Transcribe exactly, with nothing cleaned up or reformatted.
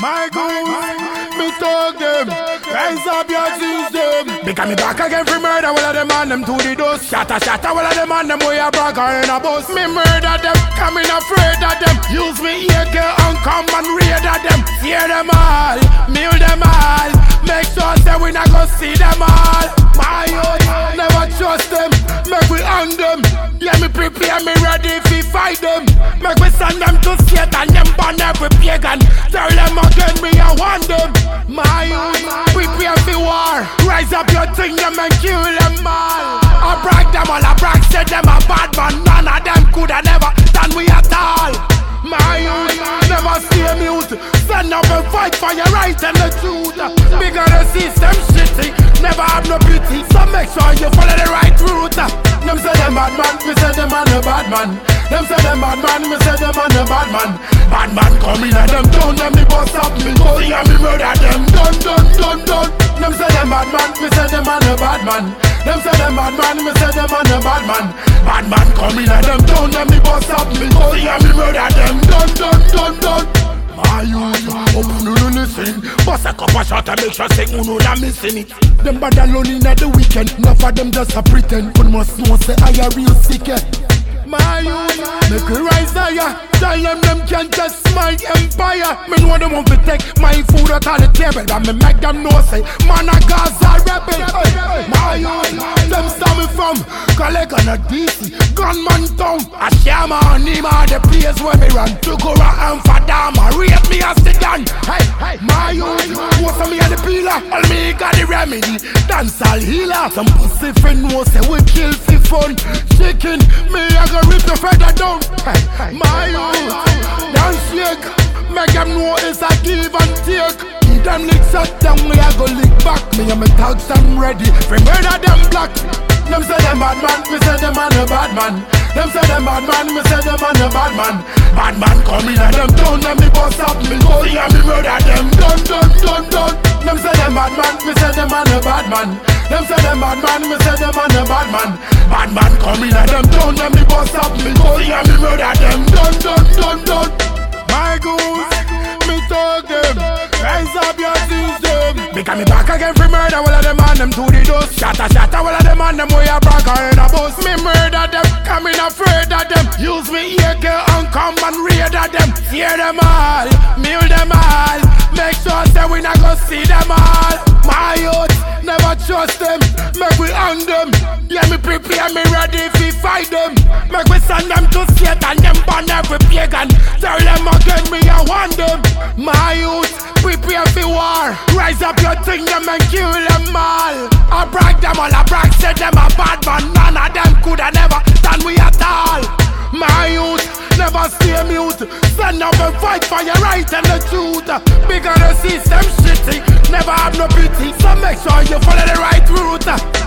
My goose, me talk them, rise up your system. Because me back again for murder, all of them on them to the dust. Shatter, shatter, all of them on them way a bragger in a bus. Me murder them, coming afraid of them. Use me A K and come and raid of them. Tear them all, mill them all. Make sure that we not go see them all. My youth, never trust them. Make we hang them. Yeah, me prepare, me ready if we fight them. Make we send them to Satan, them burn every pagan. Tell them again, me I want them. My youth, prepare for war. Rise up your thing, them and kill them all. I brag them all, I brag, say them a bad man. None of them coulda never done we at all. My youth, never stay mute. Stand up and fight for your right and the truth. Bigger the system shitty, never have no pity. So make sure you follow the right route. Them say them bad man, me say them man a bad man. Them say them bad man, me say them man a bad man. Bad man come in and them down, them me bust up me body and me murder them. Done, done, done, done. Them say them bad man, me say them man a bad man. Them say them bad man, me say them man a bad man. Bad man come in and them down, them me bust up me body and me murder them. Done, done, done, done. My youth, open you no listen. Bust a cup of shot and make sure say uno na missing it. Them bad alone in the weekend, enough of them just a pretend. But must know say I a real sick. My youth, make we rise higher. Tell them them can't test my empire. Me know them want to take my food out on the table, and me make them know say man a Gaza rebel. My youth, them stop me from collect on a D C gunman town. A shama and him are the place where me run. To go and Fadama, rate me as the gun. Hey, hey, my youth, what's me a the peeler? All me got the remedy, dance all healer. Some pussy friend know say we kill for fun. Chicken, me a go rip the feather down. Hey, hey, my youth, dance shake, make them know it's a give and take. Give them licks up, then we a go lick back. Me and my thugs I'm ready, for murder them black. Them say them bad man, me say them man a bad man. Them say them bad man, me say them man a bad man. Bad man come in and them down, them me bust up me body and me murder them. Done, done, done, done. Them say them bad man, me say them man a bad man. Them say them bad man, me say them man a bad man. Bad man come in and them down, them me bust up me body and me murder them. Done, done, done, done. My goose, me talk them, rise up your system. Because me back again for murder, all of them on them to the dust. Shatter, shatter, all of them on them way a bragger in a bus. Me murder them, coming afraid of them. Use me A K and come and raid of them. Tear them all, mill them all. Make sure that we not go see them all. My youth, never trust them. Make we hang them. Yeah, me prepare, me ready if we fight them. Make we send them to Satan, them burn every pagan. Tell them again, me I want them. My youth, prepare for war. Rise up your thing, them and kill them all. I brag them all, I brag, say them a bad man. None of them coulda never done we at all. My youth, never stay mute. Stand up and fight for your right and the truth. Bigger the system shitty, never have no pity. So make sure you follow the right route.